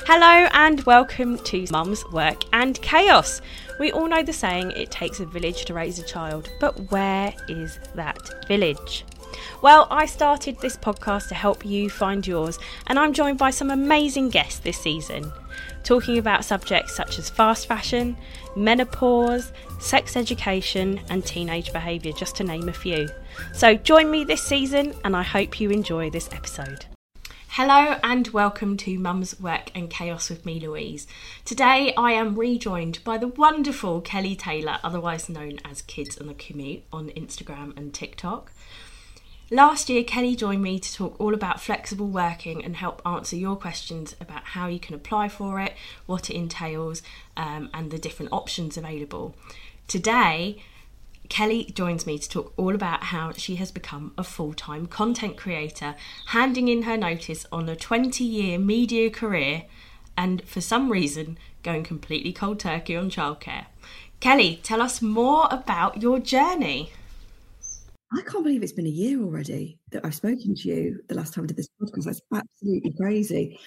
Hello and welcome to Mums, Work and Chaos. We all know the saying, it takes a village to raise a child, but where is that village? Well, I started this podcast to help you find yours, and I'm joined by some amazing guests this season, talking about subjects such as fast fashion, menopause, sex education and teenage behaviour, just to name a few. So join me this season and I hope you enjoy this episode. Hello and welcome to Mums, Work and Chaos with me, Louise. Today I am rejoined by the wonderful Kelly Taylor, otherwise known as Kids on the Commute on Instagram and TikTok. Last year, Kelly joined me to talk all about flexible working and help answer your questions about how you can apply for it, what it entails, and the different options available. Today, Kelly joins me to talk all about how she has become a full-time content creator, handing in her notice on a 20-year media career and, for some reason, going completely cold turkey on childcare. Kelly, tell us more about your journey. I can't believe it's been a year already that I've spoken to you the last time I did this podcast. That's absolutely crazy.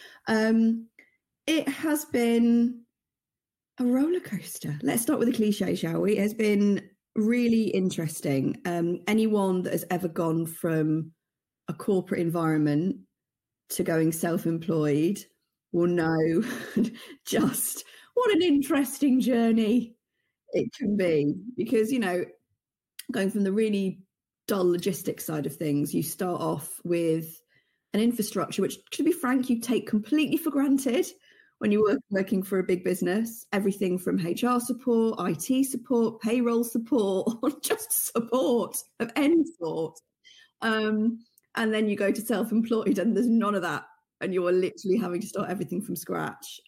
It has been a roller coaster. Let's start with a cliche, shall we? It has been really interesting. Anyone that has ever gone from a corporate environment to going self-employed will know just what an interesting journey it can be. Because, you know, going from the really dull logistics side of things, you start off with an infrastructure which, to be frank, you take completely for granted when you're working for a big business. Everything from HR support, IT support, payroll support, or just support of any sort. And then you go to self-employed and there's none of that, and you're literally having to start everything from scratch.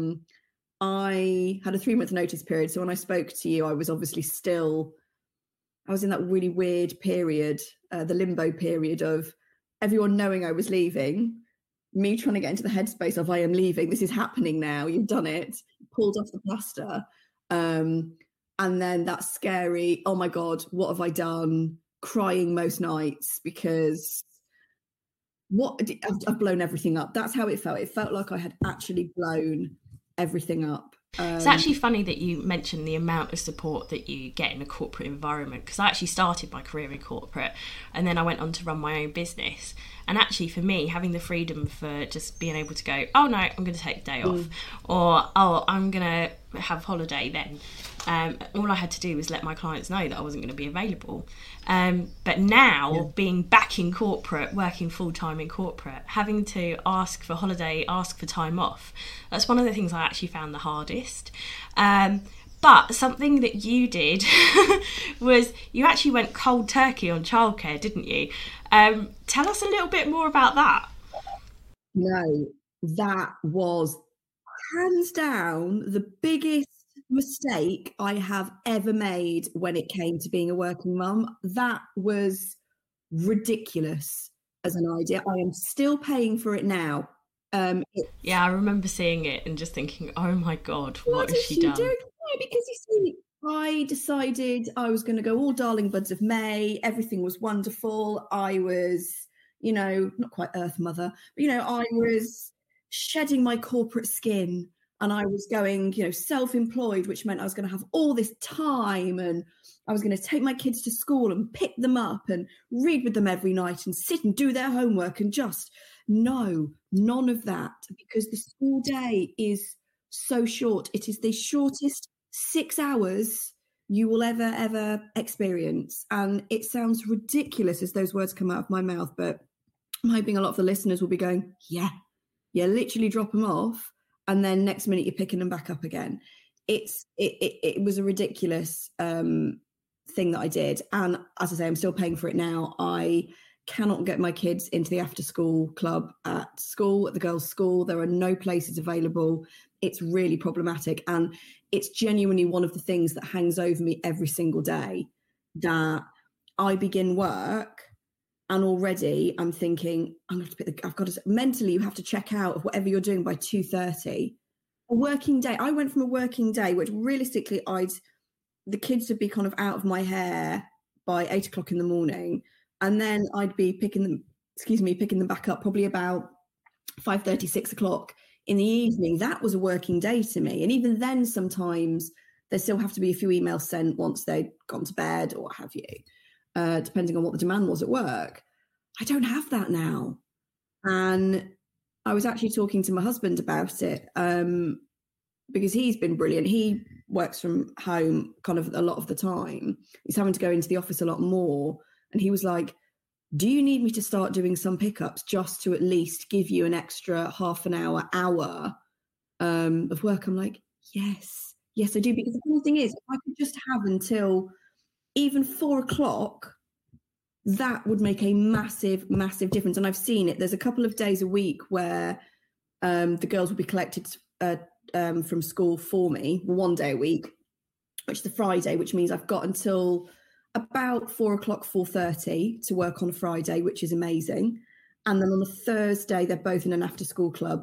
I had a 3-month notice period, so when I spoke to you, I was obviously I was in that really weird period, the limbo period of everyone knowing I was leaving, me trying to get into the headspace of I am leaving, this is happening now, you've done it, pulled off the plaster. And then that scary, oh my God, what have I done? Crying most nights because I've blown everything up. That's how it felt. It felt like I had actually blown everything up. It's actually funny that you mentioned the amount of support that you get in a corporate environment, because I actually started my career in corporate and then I went on to run my own business. And actually for me, having the freedom for just being able to go, oh no, I'm going to take a day off, or oh, I'm going to have holiday then. All I had to do was let my clients know that I wasn't going to be available. But now, being back in corporate, working full-time in corporate, having to ask for holiday, ask for time off, that's one of the things I actually found the hardest. But something that you did was you actually went cold turkey on childcare, didn't you? Tell us a little bit more about that. No, that was hands down the biggest mistake I have ever made when it came to being a working mum. That was ridiculous as an idea. I am still paying for it now. Yeah, I remember seeing it and just thinking, oh my God, what has she done? Doing? Yeah, because you see, I decided I was going to go all darling buds of May. Everything was wonderful. I was, you know, not quite Earth Mother, but, you know, I was shedding my corporate skin and I was going, you know, self-employed, which meant I was going to have all this time and I was going to take my kids to school and pick them up and read with them every night and sit and do their homework and just, no, none of that, because the school day is so short. It is the shortest 6 hours you will ever experience. And it sounds ridiculous as those words come out of my mouth, but I'm hoping a lot of the listeners will be going, yeah, literally drop them off. And then next minute you're picking them back up again. It was a ridiculous thing that I did. And as I say, I'm still paying for it now. I cannot get my kids into the after school club at school, at the girls' school. There are no places available. It's really problematic. And it's genuinely one of the things that hangs over me every single day, that I begin work and already I'm thinking, mentally, you have to check out of whatever you're doing by 2:30. A working day. I went from a working day, which realistically the kids would be kind of out of my hair by 8 o'clock in the morning. And then I'd be picking them back up probably about 5:30, 6 o'clock in the evening, that was a working day to me. And even then, sometimes there still have to be a few emails sent once they'd gone to bed or what have you, depending on what the demand was at work. I don't have that now. And I was actually talking to my husband about it because he's been brilliant. He works from home kind of a lot of the time. He's having to go into the office a lot more. And he was like, do you need me to start doing some pickups just to at least give you an extra half an hour of work? I'm like, yes, I do. Because the funny thing is, if I could just have until even 4 o'clock, that would make a massive, massive difference. And I've seen it. There's a couple of days a week where the girls will be collected from school for me, one day a week, which is the Friday, which means I've got until about 4 o'clock, 4:30 to work on a Friday, which is amazing. And then on a Thursday, they're both in an after school club.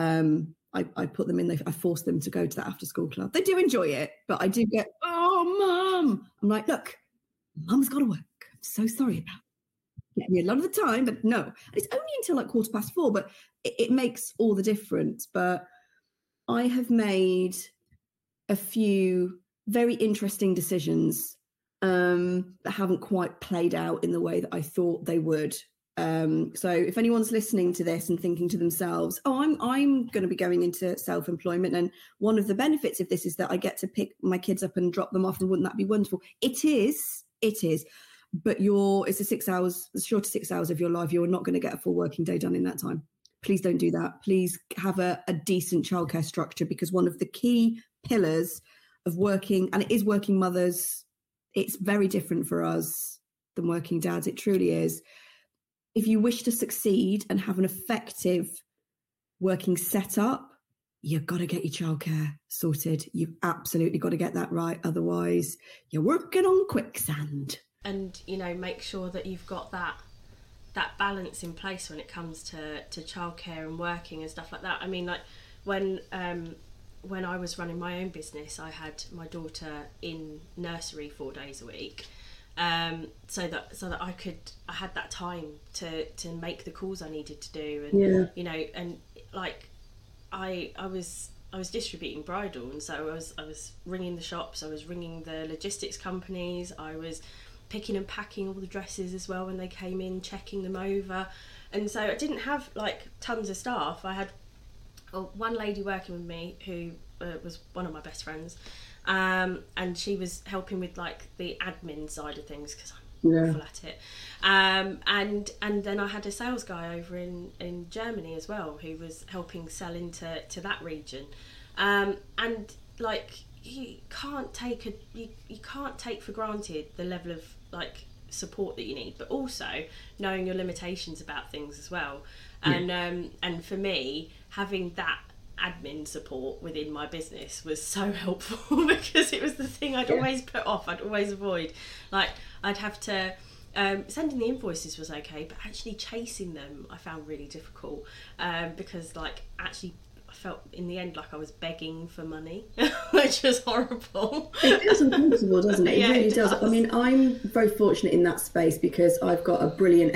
I put them in, I force them to go to that after school club. They do enjoy it, but I do get, oh, Mum. I'm like, look, Mum's got to work. I'm so sorry about it. Get me a lot of the time, but no. And it's only until like 4:15, but it makes all the difference. But I have made a few very interesting decisions that haven't quite played out in the way that I thought they would. So if anyone's listening to this and thinking to themselves, oh, I'm going to be going into self-employment, and one of the benefits of this is that I get to pick my kids up and drop them off, and wouldn't that be wonderful? It is. But it's the shortest 6 hours of your life. You're not going to get a full working day done in that time. Please don't do that. Please have a decent childcare structure, because one of the key pillars of working, and it is working mothers, it's very different for us than working dads. It truly is. If you wish to succeed and have an effective working setup, you've got to get your childcare sorted. You've absolutely got to get that right. Otherwise, you're working on quicksand. And, make sure that you've got that balance in place when it comes to childcare and working and stuff like that. I mean, like when I was running my own business, I had my daughter in nursery 4 days a week, so that I had that time to make the calls I needed to do, and and like I was distributing bridal, and so I was ringing the shops, I was ringing the logistics companies, I was picking and packing all the dresses as well when they came in, checking them over. And so I didn't have like tons of staff. I had one lady working with me who was one of my best friends, and she was helping with like the admin side of things, because I'm awful at it. And then I had a sales guy over in Germany as well, who was helping sell into that region. And like you can't take for granted the level of like support that you need, but also knowing your limitations about things as well. And for me, having that admin support within my business was so helpful, because it was the thing I'd always put off, I'd always avoid. Like I'd have to sending the invoices was okay, but actually chasing them I found really difficult, because like actually I felt in the end like I was begging for money, which was horrible. It feels uncomfortable, doesn't it? It really does. I mean, I'm very fortunate in that space because I've got a brilliant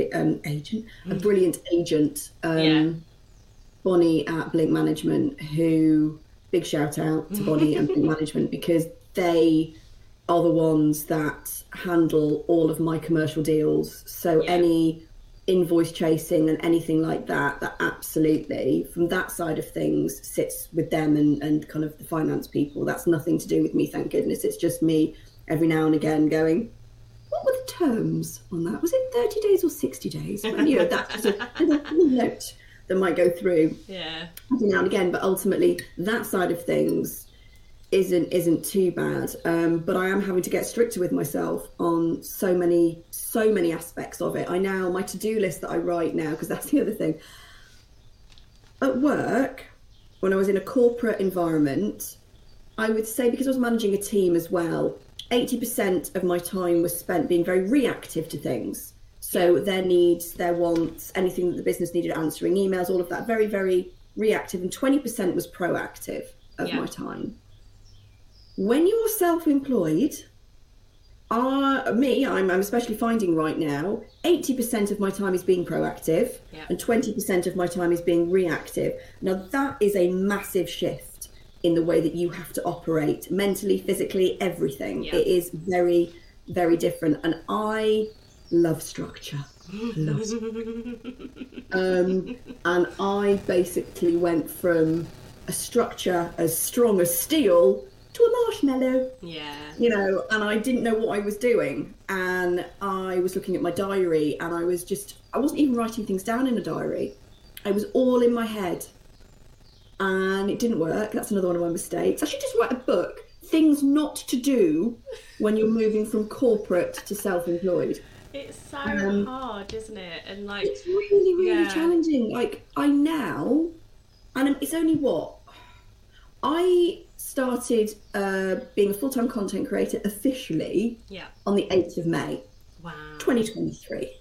agent, Bonnie at Blink Management, who, big shout out to Bonnie and Blink Management, because they are the ones that handle all of my commercial deals. So any invoice chasing and anything like that absolutely, from that side of things, sits with them and kind of the finance people. That's nothing to do with me, thank goodness. It's just me every now and again going, what were the terms on that? Was it 30 days or 60 days? But, that's just a little note that might go through every now and again. But ultimately, that side of things isn't too bad. But I am having to get stricter with myself on so many aspects of it. My to-do list that I write now, because that's the other thing. At work, when I was in a corporate environment, I would say, because I was managing a team as well, 80% of my time was spent being very reactive to things. So their needs, their wants, anything that the business needed, answering emails, all of that, very, very reactive. And 20% was proactive of my time. When you're self-employed, I'm especially finding right now, 80% of my time is being proactive, and 20% of my time is being reactive. Now, that is a massive shift in the way that you have to operate mentally, physically, everything. It is very, very different. And I love structure. And I basically went from a structure as strong as steel to a marshmallow. And I didn't know what I was doing, and I was looking at my diary, and I wasn't even writing things down in a diary. I was all in my head, and it didn't work. That's another one of my mistakes. I should just write a book, things not to do when you're moving from corporate to self-employed. It's so hard, isn't it? And like, it's really, really challenging. Like, it's only I started being a full-time content creator officially on the 8th of May, 2023.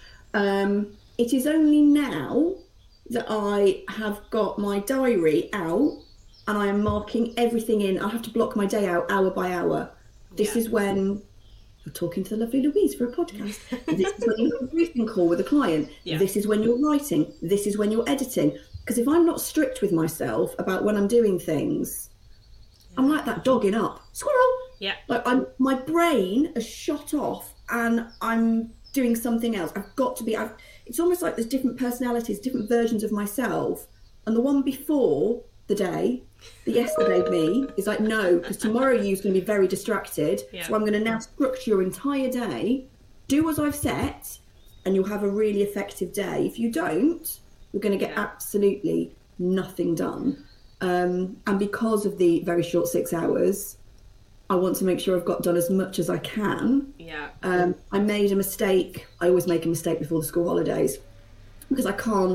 It is only now that I have got my diary out and I am marking everything in. I have to block my day out hour by hour. This is when you're talking to the lovely Louise for a podcast. This is when you have a briefing call with a client. This is when you're writing. This is when you're editing. Because if I'm not strict with myself about when I'm doing things, I'm like that dog in Up. Squirrel! Like, my brain has shot off and I'm doing something else. I've got to be... It's almost like there's different personalities, different versions of myself. And the one before the day, the yesterday me, is like, no, because tomorrow you's going to be very distracted. So I'm going to now structure your entire day, do as I've set, and you'll have a really effective day. If you don't, you're going to get absolutely nothing done. And because of the very short 6 hours, I want to make sure I've got done as much as I can. I made a mistake. I always make a mistake before the school holidays because I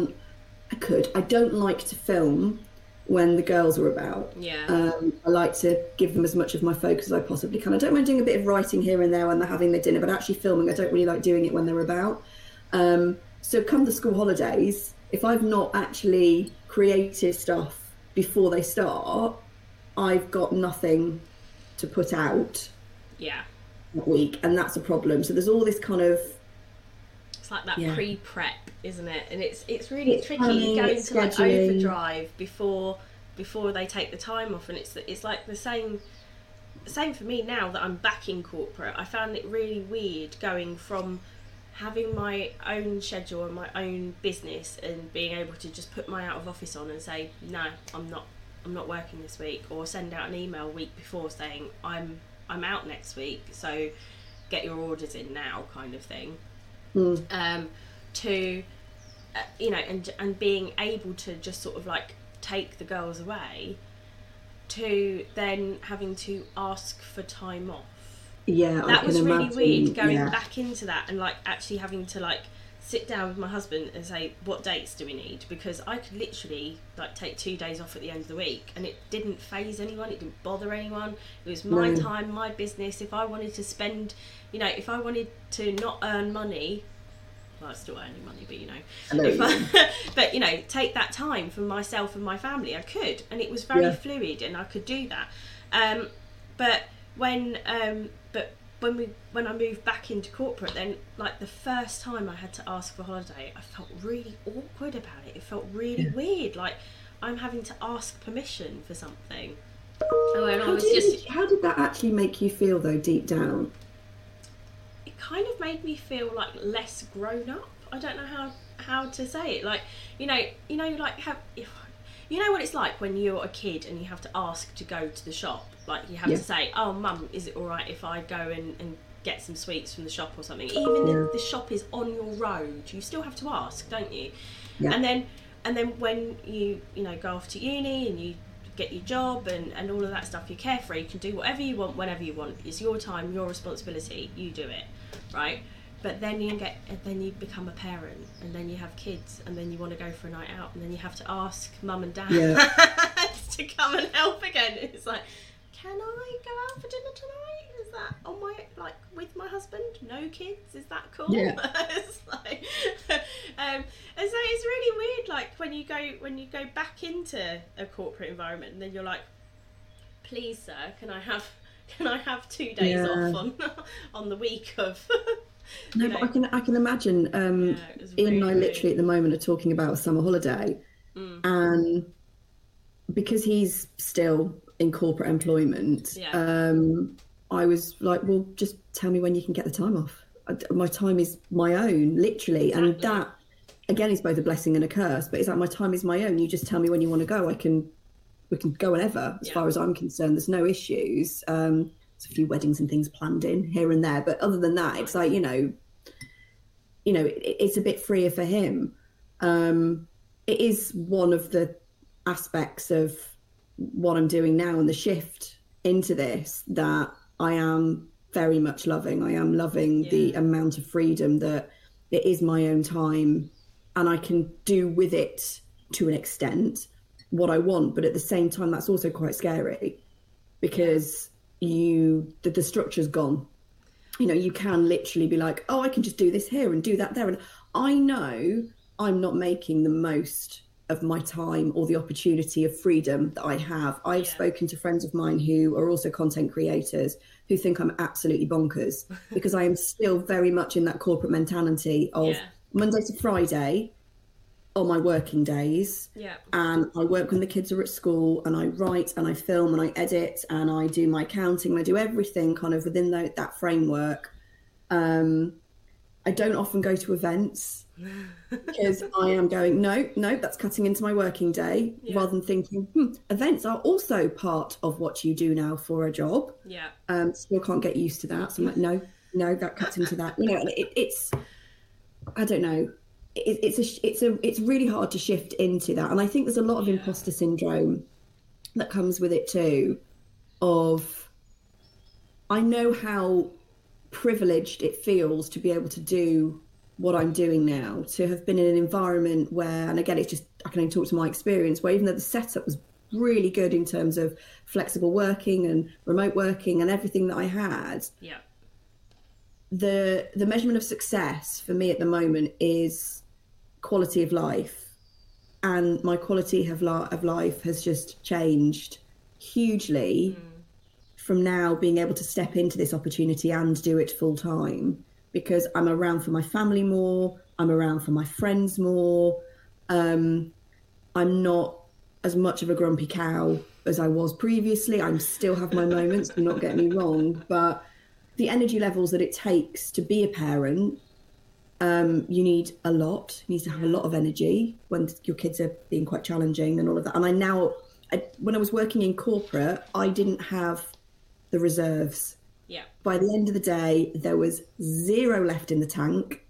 don't like to film when the girls are about. I like to give them as much of my focus as I possibly can. I don't mind doing a bit of writing here and there when they're having their dinner, but actually filming, I don't really like doing it when they're about. So come the school holidays, if I've not actually created stuff before they start, I've got nothing to put out that week, and that's a problem. So there's all this kind of... It's like that pre-prep, isn't it? And it's really tricky going to like overdrive before they take the time off, and it's like the same for me now that I'm back in corporate. I found it really weird going from having my own schedule and my own business and being able to just put my out of office on and say, no, I'm not working this week, or send out an email a week before saying I'm out next week, so get your orders in now, kind of thing. To and being able to just sort of like take the girls away, to then having to ask for time off. That was really weird, going back into that and like actually having to like sit down with my husband and say, what dates do we need? Because I could literally like take 2 days off at the end of the week and it didn't faze anyone, it didn't bother anyone. It was my time, my business. If I wanted to spend, if I wanted to not earn money, well, I was still earning money, but take that time for myself and my family, I could, and it was very fluid, and I could do that. But when I moved back into corporate, then like the first time I had to ask for holiday, I felt really awkward about it. It felt really weird, like I'm having to ask permission for something. How did that actually make you feel though, deep down? It kind of made me feel like less grown up. I don't know how to say it. Like, like you know what it's like when you're a kid and you have to ask to go to the shop. Like you have to say, oh mum, is it all right if I go and get some sweets from the shop or something? Even if the shop is on your road, you still have to ask, don't you? And then when you go off to uni and you get your job and all of that stuff, you're carefree, you can do whatever you want whenever you want. It's your time, your responsibility, you do it, right? But then you become a parent, and then you have kids, and then you want to go for a night out, and then you have to ask mum and dad to come and help again. It's like, can I go out for dinner tonight? Is that on my, like, with my husband? No kids? Is that cool? It's like, and so it's really weird, like when you go back into a corporate environment, and then you're like, please sir, can I have Can I have 2 days off on the week of? No, but I can imagine. Ian and I literally at the moment are talking about a summer holiday, and because he's still in corporate employment, I was like, well, just tell me when you can get the time off. My time is my own, literally, and that again is both a blessing and a curse. But it's like my time is my own. You just tell me when you want to go. We can go whenever, as far as I'm concerned. There's no issues. There's a few weddings and things planned in here and there, but other than that, it's like it's a bit freer for him. It is one of the aspects of what I'm doing now and the shift into this that I am very much loving. I am loving the amount of freedom that it is my own time and I can do with it to an extent what I want. But at the same time, that's also quite scary because the structure's gone. You can literally be like, oh, I can just do this here and do that there. And I know I'm not making the most of my time or the opportunity of freedom that I have. I've spoken to friends of mine who are also content creators who think I'm absolutely bonkers because I am still very much in that corporate mentality of Monday to Friday on my working days. And I work when the kids are at school and I write and I film and I edit and I do my accounting and I do everything kind of within that framework. I don't often go to events because I am going, no, that's cutting into my working day, rather than thinking, events are also part of what you do now for a job. Still can't get used to that. So I'm like, no, that cuts into that. It's, I don't know. It's really hard to shift into that. And I think there's a lot of imposter syndrome that comes with it too, of I know how privileged it feels to be able to do what I'm doing now, to have been in an environment where, and again, it's just, I can only talk to my experience, where even though the setup was really good in terms of flexible working and remote working and everything that I had, the measurement of success for me at the moment is quality of life. And my quality of life has just changed hugely from now being able to step into this opportunity and do it full time, because I'm around for my family more, I'm around for my friends more. I'm not as much of a grumpy cow as I was previously. I still have my moments, do not get me wrong, but the energy levels that it takes to be a parent, you need a lot. You need to have a lot of energy when your kids are being quite challenging and all of that. And when I was working in corporate, I didn't have the reserves. By the end of the day, there was zero left in the tank.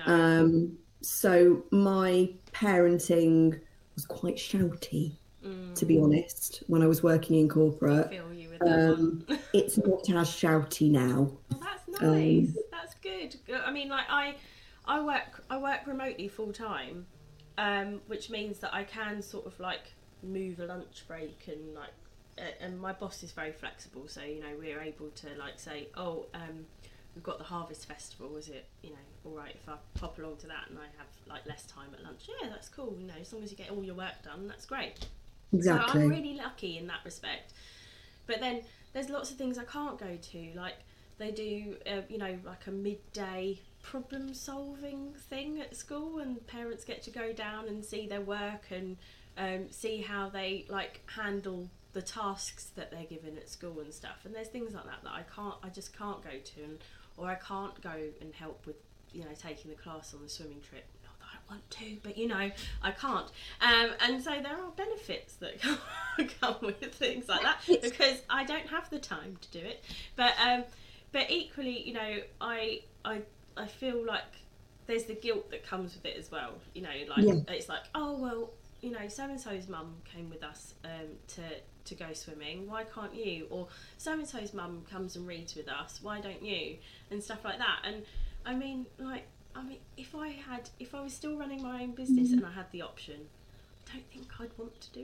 So my parenting was quite shouty, to be honest, when I was working in corporate. I feel you with that one. It's not as shouty now. Well, that's nice. That's good. I mean, like I work remotely full time, which means that I can sort of like move a lunch break and like. And my boss is very flexible, so we're able to like say, we've got the Harvest Festival, is it all right if I pop along to that and I have like less time at lunch? Yeah, that's cool. As long as you get all your work done, that's great. Exactly. So I'm really lucky in that respect. But then there's lots of things I can't go to, like they do like a midday problem solving thing at school, and parents get to go down and see their work and see how they like handle the tasks that they're given at school and stuff. And there's things like that I just can't go to, or I can't go and help with taking the class on the swimming trip. Not that I want to, but I can't. And so there are benefits that come with things like that because I don't have the time to do it. But equally, I feel like there's the guilt that comes with it as well. It's like, oh well, so and so's mum came with us to go swimming, why can't you? Or so and so's mum comes and reads with us, why don't you? And stuff like that. And I mean if I was still running my own business and I had the option, I don't think I'd want to do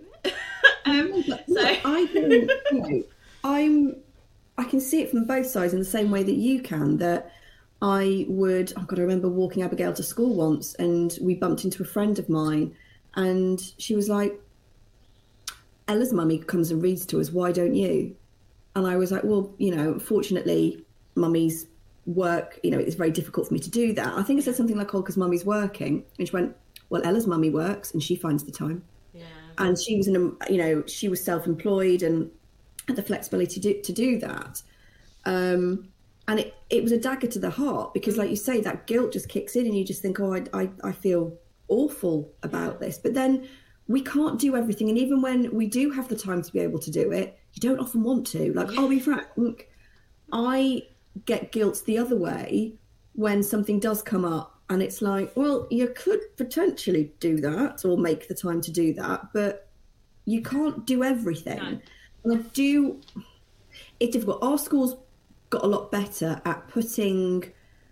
it. I can see it from both sides in the same way that you can. That I remember walking Abigail to school once and we bumped into a friend of mine and she was like, Ella's mummy comes and reads to us, why don't you? And I was like, well, unfortunately, mummy's work, it's very difficult for me to do that. I think I said something like, oh, because mummy's working. And she went, well, Ella's mummy works and she finds the time. Yeah. And she was she was self-employed and had the flexibility to do that. And it was a dagger to the heart because, like you say, that guilt just kicks in and you just think, oh, I feel awful about this. But then we can't do everything. And even when we do have the time to be able to do it, you don't often want to. Like, I'll be frank, I get guilt the other way when something does come up and it's like, well, you could potentially do that or make the time to do that, but you can't do everything. No. And it's difficult. Our school's got a lot better at putting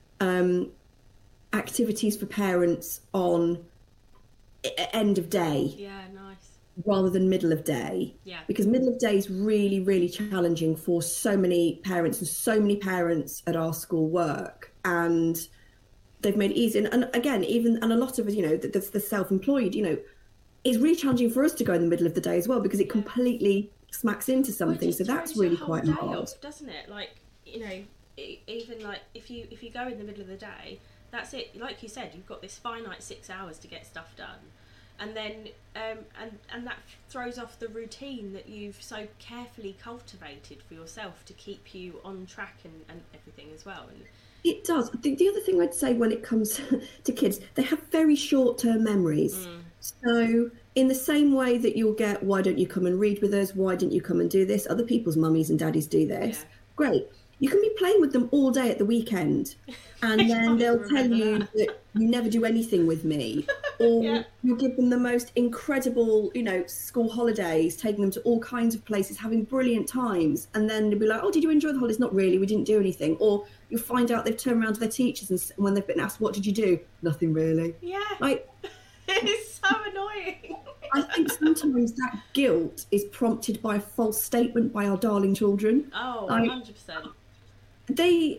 activities for parents on end of day. Yeah, nice. Rather than middle of day. Yeah. Because middle of day is really, really challenging for so many parents, and so many parents at our school work, and they've made it easy. And again, and a lot of us, the self-employed, it's really challenging for us to go in the middle of the day as well, because it completely smacks into something. So that's really quite hard, off, doesn't it? Like, even like if you go in the middle of the day, that's it. Like you said, you've got this finite 6 hours to get stuff done. And then, and that throws off the routine that you've so carefully cultivated for yourself to keep you on track and everything as well. And it does. The other thing I'd say when it comes to kids, they have very short-term memories. So in the same way that you'll get, why don't you come and read with us? Why didn't you come and do this? Other people's mummies and daddies do this. Yeah. Great. You can be playing with them all day at the weekend, and then they'll tell you that you never do anything with me, or you'll give them the most incredible, school holidays, taking them to all kinds of places, having brilliant times, and then they'll be like, oh, did you enjoy the holidays? Not really, we didn't do anything. Or you'll find out they've turned around to their teachers and when they've been asked, what did you do? Nothing really. Yeah. Like, it's so annoying. I think sometimes that guilt is prompted by a false statement by our darling children. Oh, 100%. There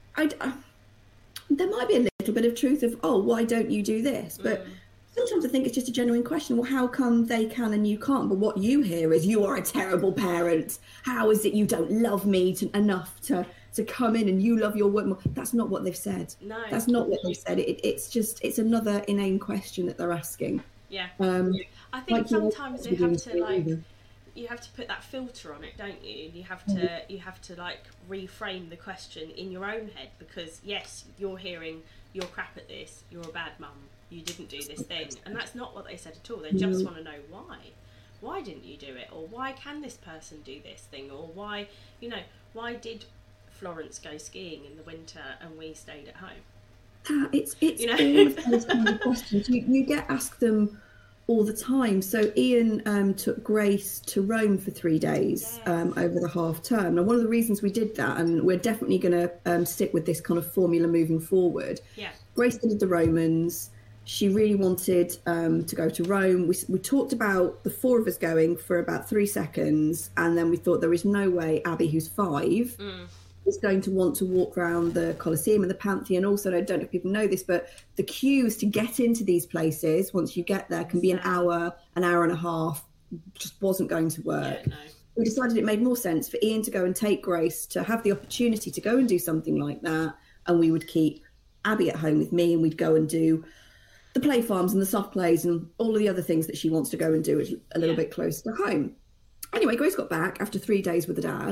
might be a little bit of truth of, oh, why don't you do this? But sometimes I think it's just a genuine question. Well, how come they can and you can't? But what you hear is, you are a terrible parent. How is it you don't love me enough to come in and you love your work more? That's not what they've said. No. That's not what they've said. It's another inane question that they're asking. Yeah. I think sometimes they have to you have to put that filter on it, don't you? You have to like reframe the question in your own head, because yes, you're hearing, you're crap at this, you're a bad mum, you didn't do this thing, and that's not what they said at all. They just want to know why didn't you do it, or why can this person do this thing, or why did Florence go skiing in the winter and we stayed at home? It's all of those kind of questions you get asked them all the time. So Ian took Grace to Rome for 3 days over the half term. Now, one of the reasons we did that, and we're definitely going to stick with this kind of formula moving forward. Yeah. Grace did the Romans. She really wanted to go to Rome. We talked about the 4 of us going for about 3 seconds, and then we thought there is no way Abby, who's 5, is going to want to walk around the Colosseum and the Pantheon. Also, I don't know if people know this, but the queues to get into these places, once you get there, can be an hour and a half. Just wasn't going to work. Yeah, no. We decided it made more sense for Ian to go and take Grace to have the opportunity to go and do something like that, and we would keep Abby at home with me, and we'd go and do the play farms and the soft plays and all of the other things that she wants to go and do a little bit close to home. Anyway, Grace got back after 3 days with the dad,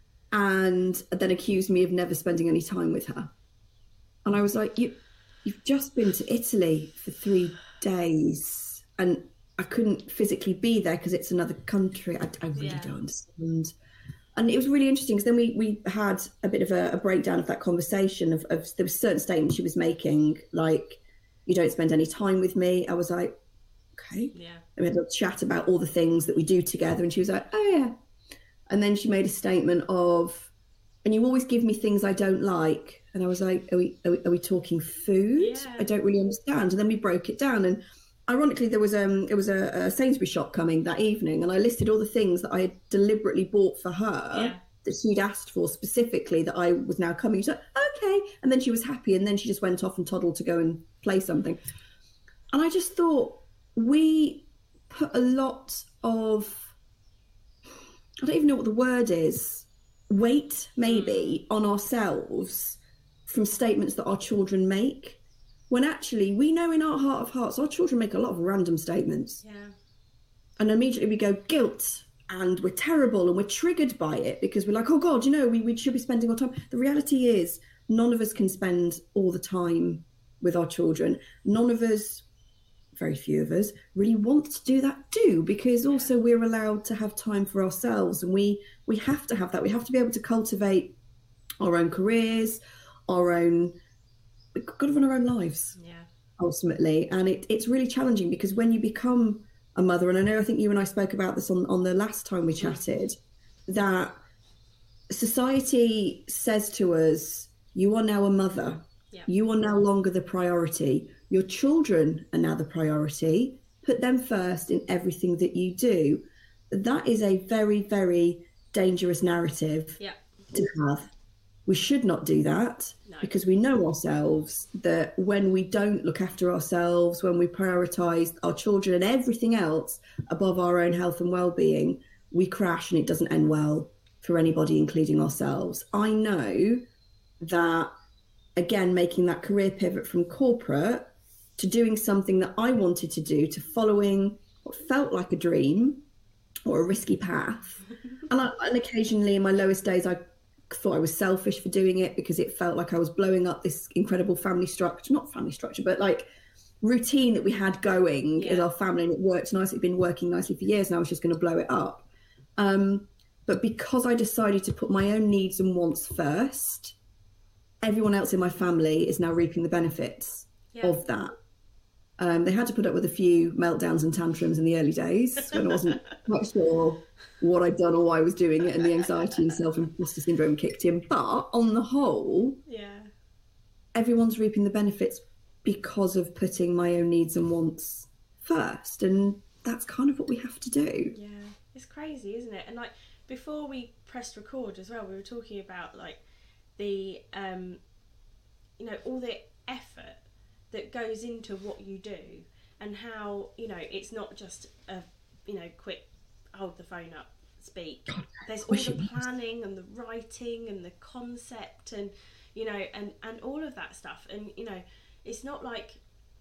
and then accused me of never spending any time with her. And I was like, you've just been to Italy for 3 days, and I couldn't physically be there because it's another country. I really don't understand. And it was really interesting, because then we had a bit of a breakdown of that conversation of there were certain statements she was making, like, you don't spend any time with me. I was like, okay. Yeah. And we had a chat about all the things that we do together, and she was like, oh yeah. And then she made a statement of, and you always give me things I don't like. And I was like, are we talking food? Yeah. I don't really understand. And then we broke it down. And ironically, it was a Sainsbury's shop coming that evening, and I listed all the things that I had deliberately bought for her that she'd asked for specifically, that I was now coming. She's like, okay. And then she was happy, and then she just went off and toddled to go and play something. And I just thought, we put a lot of, I don't even know what the word is, weight maybe on ourselves from statements that our children make, when actually we know in our heart of hearts our children make a lot of random statements. And immediately we go guilt, and we're terrible, and we're triggered by it because we're like, oh God, we should be spending our time. The reality is none of us can spend all the time with our children. None of us, very few of us, really want to do that too, because also we're allowed to have time for ourselves, and we have to have that. We have to be able to cultivate our own careers, we've got to run our own lives, ultimately. And it's really challenging because when you become a mother, and I think you and I spoke about this on the last time we chatted, that society says to us, you are now a mother. You are no longer the priority. Your children are now the priority. Put them first in everything that you do. That is a very, very dangerous narrative to have. We should not do that, because we know ourselves that when we don't look after ourselves, when we prioritise our children and everything else above our own health and well-being, we crash and it doesn't end well for anybody, including ourselves. I know that, again, making that career pivot from corporate to doing something that I wanted to do, to following what felt like a dream or a risky path. And occasionally in my lowest days, I thought I was selfish for doing it because it felt like I was blowing up this incredible not family structure, but like routine that we had going as our family, and it worked nicely. It'd been working nicely for years, and I was just going to blow it up. But because I decided to put my own needs and wants first, everyone else in my family is now reaping the benefits of that. They had to put up with a few meltdowns and tantrums in the early days when I wasn't quite sure what I'd done or why I was doing it, and the anxiety and self-imposter syndrome kicked in. But on the whole, everyone's reaping the benefits because of putting my own needs and wants first, and that's kind of what we have to do. Yeah, it's crazy, isn't it? And like before we pressed record as well, we were talking about like the all the effort that goes into what you do, and how it's not just a quick hold the phone up, speak. God, there's all the planning and the writing and the concept and and all of that stuff, and it's not like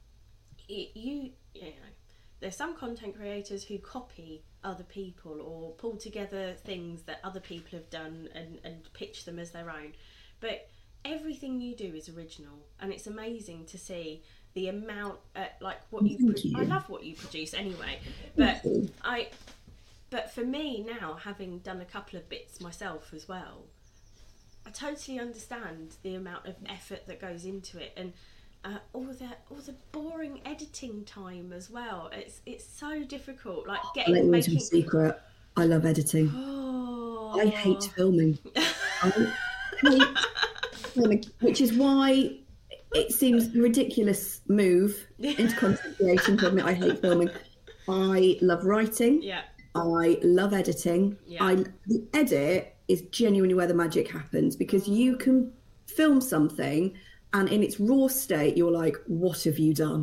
there's some content creators who copy other people or pull together things that other people have done and pitch them as their own, but everything you do is original, and it's amazing to see the amount what you I love what you produce anyway, but for me now, having done a couple of bits myself as well, I totally understand the amount of effort that goes into it, and all the boring editing time as well. It's so difficult, like making a secret. I love editing. I hate filming. I hate filming, which is why it seems a ridiculous move into content creation to admit I hate filming. I love writing. I love editing. The edit is genuinely where the magic happens, because you can film something and in its raw state you're like, what have you done?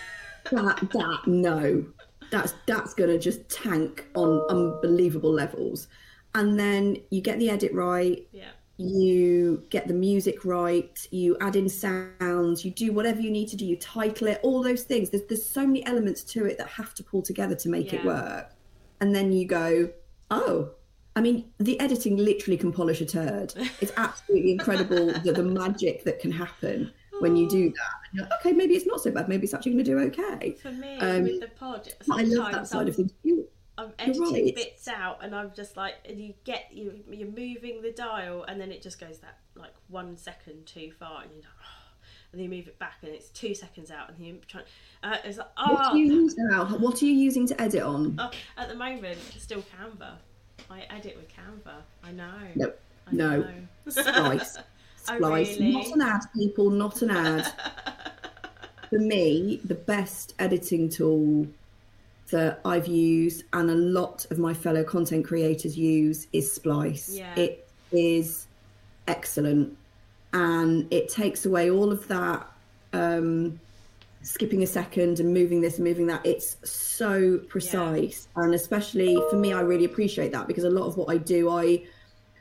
That's gonna just tank on unbelievable levels. And then you get the edit right, you get the music right, you add in sounds, you do whatever you need to do, you title it, all those things. There's so many elements to it that have to pull together to make it work. And then you go, the editing literally can polish a turd. It's absolutely incredible the magic that can happen when you do that. And you're like, okay, maybe it's not so bad. Maybe it's actually going to do okay. For me, with the pod, I love that side of things. I'm editing bits out, and I'm just like, and you're moving the dial, and then it just goes that like 1 second too far, and you're like, and then you move it back, and it's 2 seconds out, and you're trying. It's like, What do you use now? What are you using to edit on? At the moment, still Canva. I edit with Canva. I know. No. Splice. Really? Not an ad, people. Not an ad. For me, the best editing tool that I've used, and a lot of my fellow content creators use, is Splice. It is excellent, and it takes away all of that skipping a second and moving this and moving that. It's so precise, and especially for me, I really appreciate that, because a lot of what I do,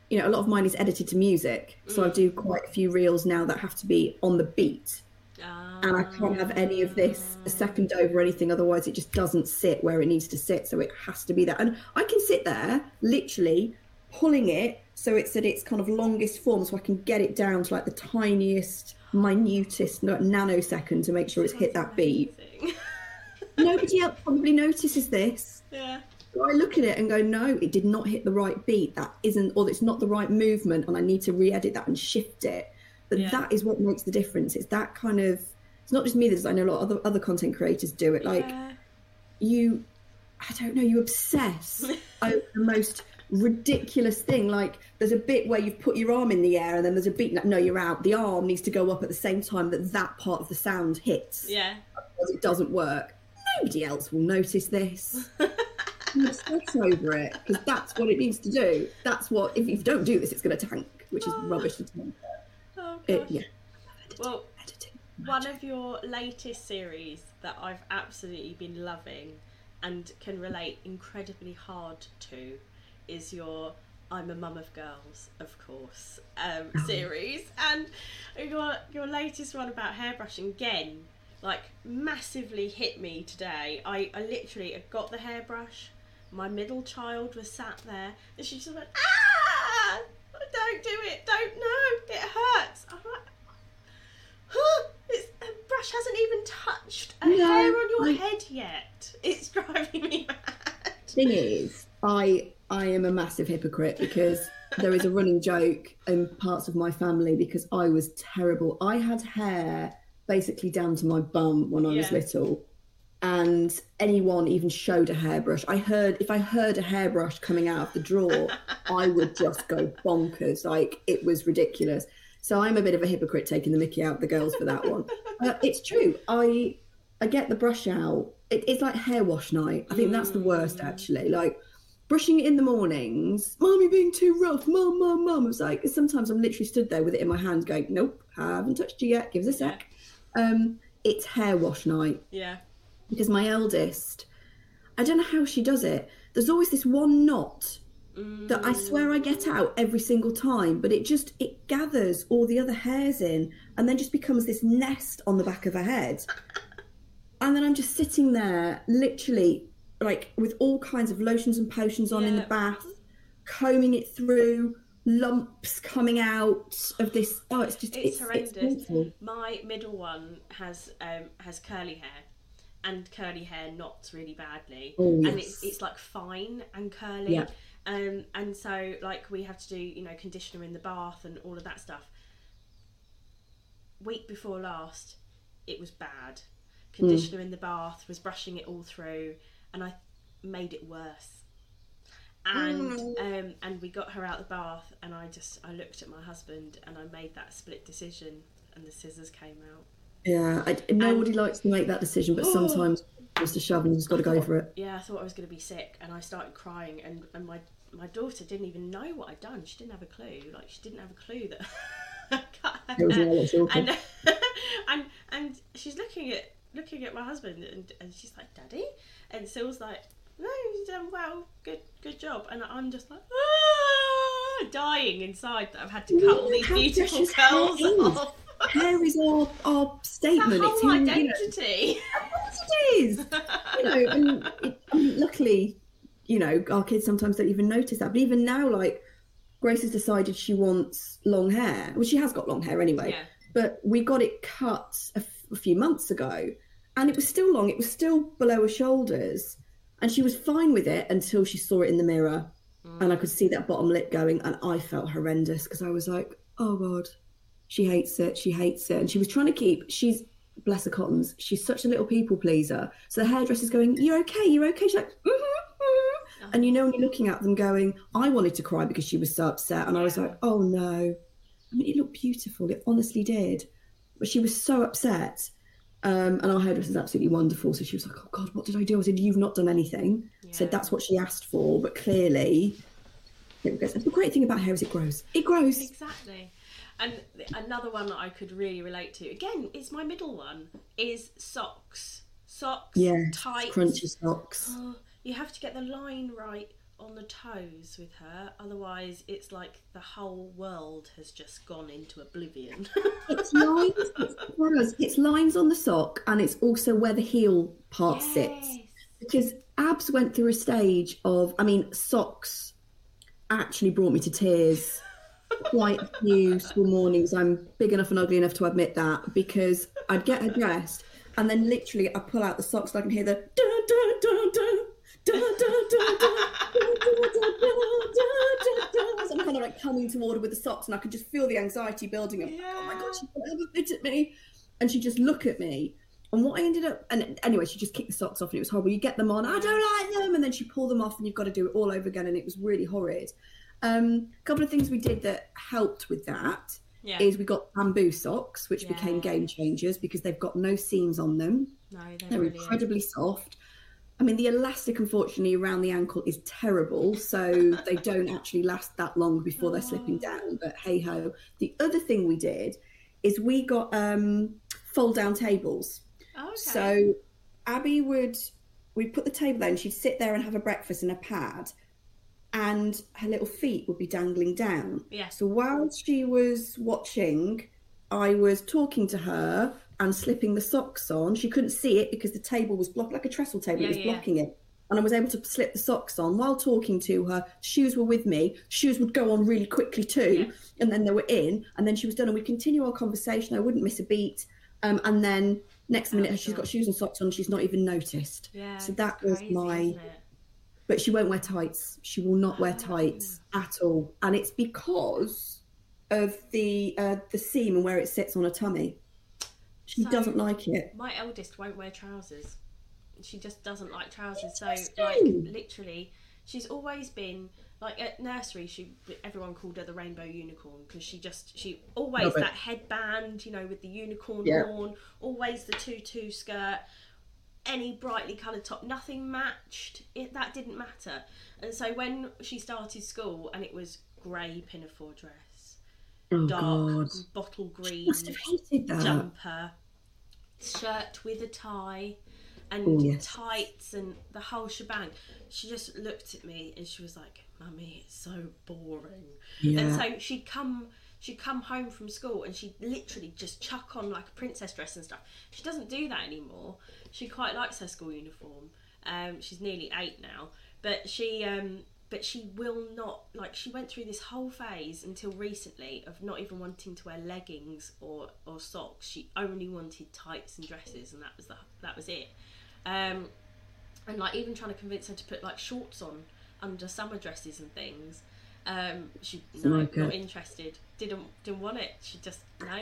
you know, a lot of mine is edited to music. So I do quite a few reels now that have to be on the beat. And I can't have any of this a second over or anything, otherwise it just doesn't sit where it needs to sit. So it has to be that. And I can sit there literally pulling it so it's at its kind of longest form, so I can get it down to like the tiniest, minutest nanosecond to make sure it's hit that beat. Nobody else probably notices this. Yeah. So I look at it and go, no, it did not hit the right beat. That isn't, or it's not the right movement, and I need to re-edit that and shift it. But that is what makes the difference. It's that kind of, it's not just me, I know a lot of other content creators do it. Like you, I don't know, you obsess over the most ridiculous thing. Like there's a bit where you've put your arm in the air and then there's a beat, no, you're out. The arm needs to go up at the same time that part of the sound hits. Yeah. Otherwise it doesn't work. Nobody else will notice this. You obsess over it because that's what it needs to do. That's what, if you don't do this, it's going to tank, which is rubbish to tank. Oh, gosh. Well, editing. One of your latest series that I've absolutely been loving and can relate incredibly hard to is your I'm a Mum of Girls, of course, series. And your latest one about hairbrushing, again, like massively hit me today. I literally got the hairbrush, my middle child was sat there, and she just went, ah! Don't do it, don't, no, it hurts. I'm like, a brush hasn't even touched a hair on your head yet. It's driving me mad. Thing is, I am a massive hypocrite because there is a running joke in parts of my family because I was terrible. I had hair basically down to my bum when I was little, and anyone even showed a hairbrush. If I heard a hairbrush coming out of the drawer, I would just go bonkers. Like, it was ridiculous. So I'm a bit of a hypocrite taking the mickey out of the girls for that one. It's true. I get the brush out. It's like hair wash night. I think that's the worst, actually. Like, brushing it in the mornings. Mum, you're being too rough. Mum. I was like, sometimes I'm literally stood there with it in my hand going, nope, haven't touched you yet. Give us a sec. It's hair wash night. Yeah. Because my eldest, I don't know how she does it. There's always this one knot that I swear I get out every single time, but it gathers all the other hairs in and then just becomes this nest on the back of her head. And then I'm just sitting there literally like with all kinds of lotions and potions on in the bath, combing it through, lumps coming out of this. Oh, it's horrendous. It's awful. My middle one has curly hair, and curly hair knots really badly. Oh, yes. And it's like fine and curly. Yeah. And so like we have to do, conditioner in the bath and all of that stuff. Week before last, it was bad. Conditioner in the bath, was brushing it all through, and I made it worse. And we got her out of the bath, and I looked at my husband and I made that split decision, and the scissors came out. Yeah, nobody likes to make that decision, but sometimes just a shove and you just got to go for it. Yeah, I thought I was going to be sick, and I started crying, and my daughter didn't even know what I'd done. She didn't have a clue. Like, she didn't have a clue that I cut her hair. And she's looking at my husband, and she's like, Daddy? And Syl's like, no, you've done well, good job. And I'm just like, dying inside that I've had to cut all these beautiful curls off. Hair is our statement. It's whole identity. Of course it is. And luckily, our kids sometimes don't even notice that. But even now, like, Grace has decided she wants long hair. Well, she has got long hair anyway. Yeah. But we got it cut a few months ago, and it was still long. It was still below her shoulders, and she was fine with it until she saw it in the mirror, and I could see that bottom lip going, and I felt horrendous because I was like, oh God. She hates it. And she was trying to she's, bless her cottons, she's such a little people pleaser. So the hairdresser's going, you're okay. She's like, mm-hmm. And when you're looking at them going, I wanted to cry because she was so upset. And I was like, oh no. I mean, it looked beautiful. It honestly did. But she was so upset. And our hairdresser's absolutely wonderful. So she was like, oh God, what did I do? I said, you've not done anything. Yeah. Said that's what she asked for. But clearly, it goes. The great thing about hair is it grows. It grows. Exactly. And another one that I could really relate to, again, it's my middle one, is socks. Socks, tight. Crunchy socks. Oh, you have to get the line right on the toes with her, otherwise it's like the whole world has just gone into oblivion. It's lines, it's lines on the sock, and it's also where the heel part sits. Because Abs went through a stage of, I mean, socks actually brought me to tears quite a few school mornings. I'm big enough and ugly enough to admit that, because I'd get her dressed and then literally I pull out the socks so I can hear the I'm kind of like coming to order with the socks, and I could just feel the anxiety building of, oh my god, she put a bit at me, and she'd just look at me. And what I ended up, and anyway, she just kicked the socks off, and it was horrible. You get them on, I don't like them, and then she pull them off, and you've got to do it all over again, and it was really horrid. A couple of things we did that helped with that is we got bamboo socks, which became game changers because they've got no seams on them. No, they're incredibly soft. I mean, the elastic, unfortunately, around the ankle is terrible, so they don't actually last that long before they're slipping down, but hey-ho. The other thing we did is we got fold-down tables. Oh, okay. So Abby we'd put the table there, and she'd sit there and have a breakfast in a pad, and her little feet would be dangling down. Yeah. So while she was watching, I was talking to her and slipping the socks on. She couldn't see it because the table was blocked, like a trestle table, it was blocking it. And I was able to slip the socks on while talking to her. Shoes were with me. Shoes would go on really quickly too. And then they were in, and then she was done, and we'd continue our conversation. I wouldn't miss a beat. And then next minute, she's got shoes and socks on. She's not even noticed. Yeah, so that was my... But she won't wear tights. She will not wear tights at all. And it's because of the seam and where it sits on her tummy. She doesn't like it. My eldest won't wear trousers. She just doesn't like trousers. So, like, literally, she's always been, like, at nursery, everyone called her the rainbow unicorn, because she always, that headband, you know, with the unicorn horn, always the tutu skirt, any brightly coloured top, nothing matched. That didn't matter. And so when she started school and it was grey pinafore dress, dark bottle green jumper, shirt with a tie, and tights and the whole shebang, she just looked at me and she was like, "Mummy, it's so boring." And so she'd come home from school and she'd literally just chuck on like a princess dress and stuff. She doesn't do that anymore. She quite likes her school uniform. She's nearly 8 now, but she will not, like, she went through this whole phase until recently of not even wanting to wear leggings or socks. She only wanted tights and dresses, and that was it. And like even trying to convince her to put like shorts on under summer dresses and things. She not interested. Didn't want it. She just no.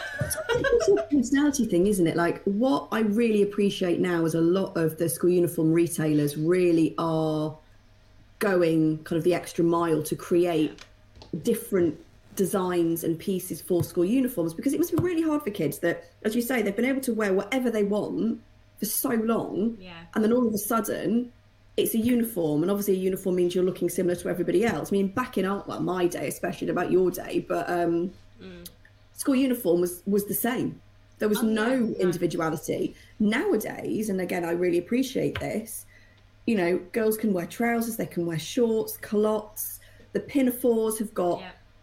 It's a personality thing, isn't it? Like, what I really appreciate now is a lot of the school uniform retailers really are going kind of the extra mile to create different designs and pieces for school uniforms, because it must be really hard for kids that, as you say, they've been able to wear whatever they want for so long, and then all of a sudden it's a uniform, and obviously a uniform means you're looking similar to everybody else. I mean, back in my day, especially, about your day, but school uniform was the same. There was no individuality. Nowadays, and again, I really appreciate this, you know, girls can wear trousers, they can wear shorts, culottes. The pinafores have got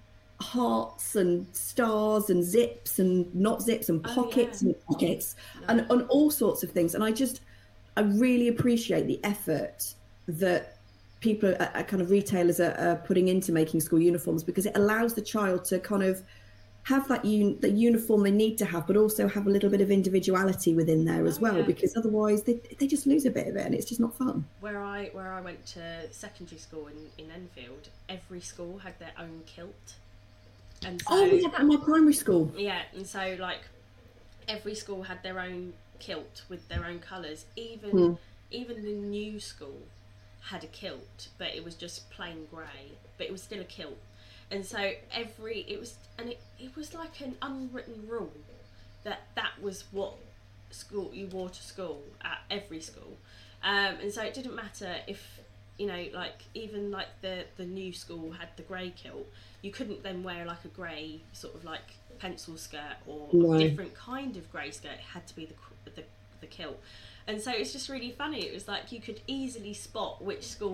hearts and stars and zips and not zips and pockets and pockets and all sorts of things. And I really appreciate the effort that people kind of retailers are putting into making school uniforms, because it allows the child to kind of have that the uniform they need to have, but also have a little bit of individuality within there as well, because otherwise they just lose a bit of it and it's just not fun. Where I went to secondary school in Enfield, every school had their own kilt. And so, we had that in my primary school. Yeah, and so like every school had their own kilt with their own colours. Even the new school had a kilt, but it was just plain grey, but it was still a kilt. And so it was like an unwritten rule that was what school you wore to school at every school. And so it didn't matter if, you know, like even like the new school had the grey kilt, you couldn't then wear like a grey sort of like pencil skirt or a different kind of grey skirt. It had to be the kilt. And so it's just really funny. It was like you could easily spot which school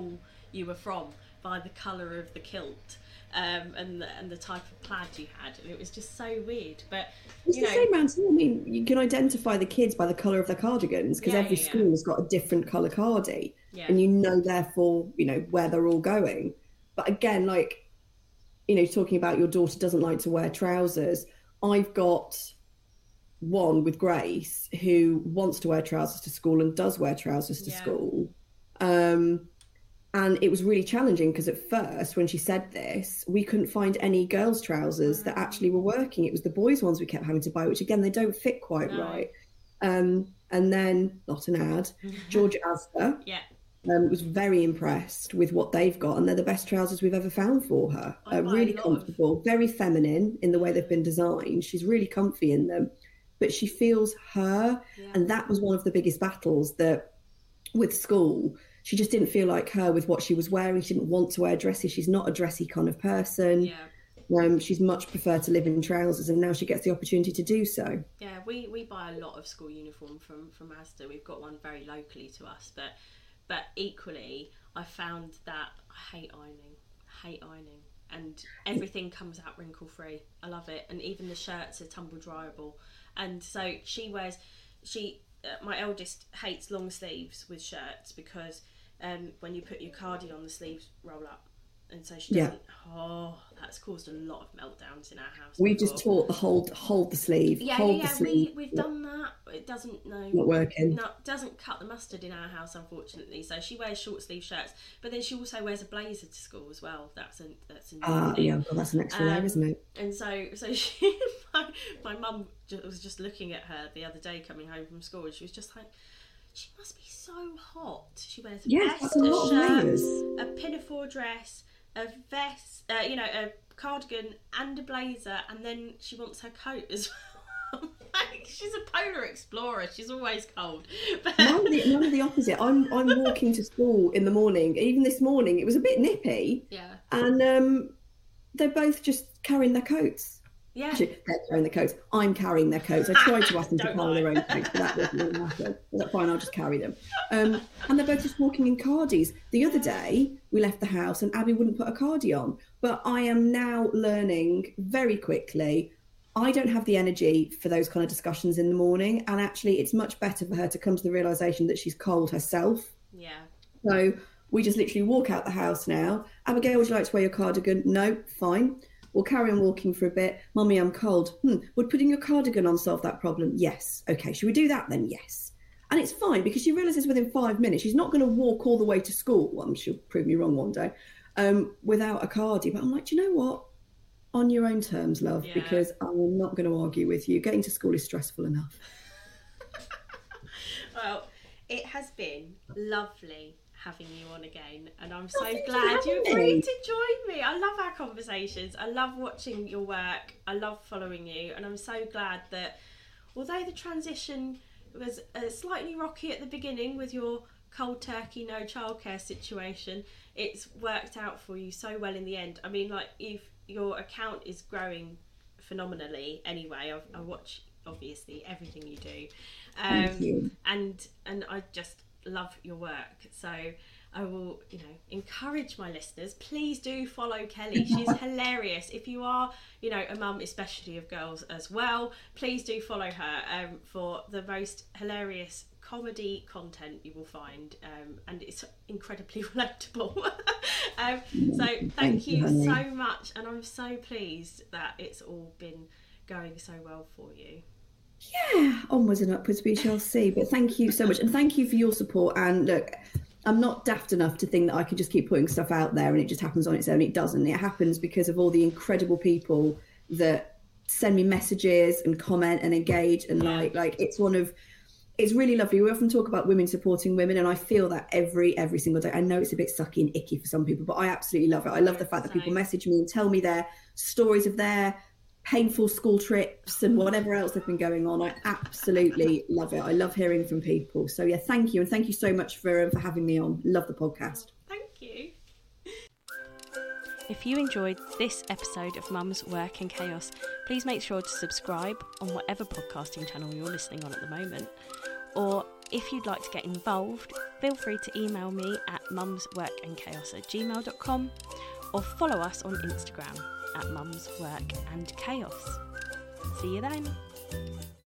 you were from by the colour of the kilt. And the type of plaid you had, and it was just so weird. But it's the same around here. I mean, you can identify the kids by the colour of their cardigans, because every school's got a different colour cardie, and you know, therefore, you know, where they're all going. But again, like, you know, talking about your daughter doesn't like to wear trousers, I've got one with Grace who wants to wear trousers to school and does wear trousers to school. And it was really challenging because at first, when she said this, we couldn't find any girls' trousers that actually were working. It was the boys' ones we kept having to buy, which again, they don't fit quite right. And then, not an ad, George Asda was very impressed with what they've got, and they're the best trousers we've ever found for her. Really comfortable, very feminine in the way they've been designed. She's really comfy in them, but she feels her. And that was one of the biggest battles, that with school, she just didn't feel like her with what she was wearing. She didn't want to wear dresses. She's not a dressy kind of person. She's much preferred to live in trousers, and now she gets the opportunity to do so. Yeah, we buy a lot of school uniform from Asda. We've got one very locally to us, but equally, I found that I hate ironing, and everything comes out wrinkle free. I love it, and even the shirts are tumble dryable. And so my eldest hates long sleeves with shirts, because when you put your cardi on, the sleeves roll up, and so she doesn't. That's caused a lot of meltdowns in our house. We just taught the hold the sleeve. The sleeve. We've done that. It doesn't not working. No, doesn't cut the mustard in our house, unfortunately. So she wears short sleeve shirts, but then she also wears a blazer to school as well. That's a well, that's an extra layer, isn't it? And so my mum was just looking at her the other day coming home from school, and she was just like, she must be so hot. She wears a vest, a shirt, a pinafore dress, a vest, a cardigan and a blazer, and then she wants her coat as well. Like, she's a polar explorer. She's always cold. None of the opposite. I'm walking to school in the morning. Even this morning, it was a bit nippy. Yeah. And they're both just carrying their coats. Yeah. Actually, they're carrying their coats. I'm carrying their coats. I tried to ask them to carry their own coats, but that wasn't going to happen. That's fine, I'll just carry them. And they're both just walking in cardies. The other day, we left the house and Abby wouldn't put a cardi on. But I am now learning very quickly, I don't have the energy for those kind of discussions in the morning. And actually, it's much better for her to come to the realisation that she's cold herself. Yeah. So we just literally walk out the house now. Abigail, would you like to wear your cardigan? No, fine. We'll carry on walking for a bit. Mummy, I'm cold. Would putting your cardigan on solve that problem? Yes. Okay, should we do that then? Yes. And it's fine, because she realises within 5 minutes she's not going to walk all the way to school. Well, she'll prove me wrong one day, without a cardi. But I'm like, do you know what? On your own terms, love, because I'm not going to argue with you. Getting to school is stressful enough. Well, it has been lovely having you on again, and I'm so glad you agreed to join me. I love our conversations. I love watching your work. I love following you, and I'm so glad that although the transition was slightly rocky at the beginning with your cold turkey, no childcare situation, it's worked out for you so well in the end. I mean, like, if your account is growing phenomenally anyway. I watch obviously everything you do, Thank you. and I just love your work. So I will, encourage my listeners, please do follow Kelly. She's hilarious. If you are, a mum, especially of girls as well, please do follow her for the most hilarious comedy content you will find, and it's incredibly relatable. So thank you so much, and I'm so pleased that it's all been going so well for you. Yeah, onwards and upwards we shall see. But thank you so much, and thank you for your support. And look, I'm not daft enough to think that I could just keep putting stuff out there and it just happens on its own. It doesn't. It happens because of all the incredible people that send me messages and comment and engage and like it's really lovely. We often talk about women supporting women, and I feel that every single day. I know it's a bit sucky and icky for some people, but I absolutely love it. I love the fact that people message me and tell me their stories of their painful school trips and whatever else they've been going on. I absolutely love it. I love hearing from people. So yeah, thank you. And thank you so much for having me on. Love the podcast. Thank you. If you enjoyed this episode of Mum's Work and Chaos, please make sure to subscribe on whatever podcasting channel you're listening on at the moment. Or if you'd like to get involved, feel free to email me at mumsworkandchaos@gmail.com or follow us on Instagram at mumsworkandchaos. See you then.